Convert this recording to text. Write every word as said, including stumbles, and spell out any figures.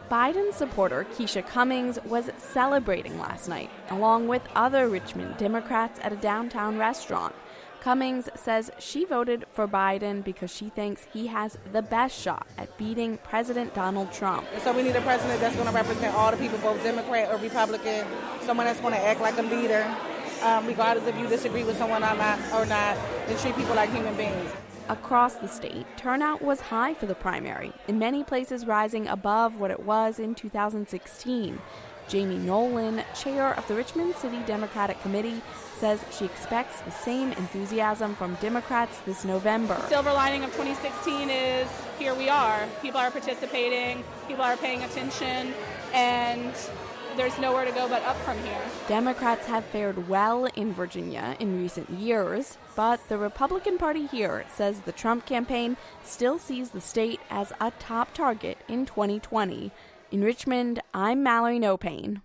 Biden supporter Keisha Cummings was celebrating last night, along with other Richmond Democrats at a downtown restaurant. Cummings says she voted for Biden because she thinks he has the best shot at beating President Donald Trump. So we need a president that's going to represent all the people, both Democrat or Republican, someone that's going to act like a leader, um, regardless if you disagree with someone or not, or not, and treat people like human beings. Across the state, turnout was high for the primary, in many places rising above what it was in two thousand sixteen. Jamie Nolan, chair of the Richmond City Democratic Committee, says she expects the same enthusiasm from Democrats this November. The silver lining of twenty sixteen is here we are. People are participating, people are paying attention, and there's nowhere to go but up from here. Democrats have fared well in Virginia in recent years, but the Republican Party here says the Trump campaign still sees the state as a top target in twenty twenty. In Richmond, I'm Mallory No Pain.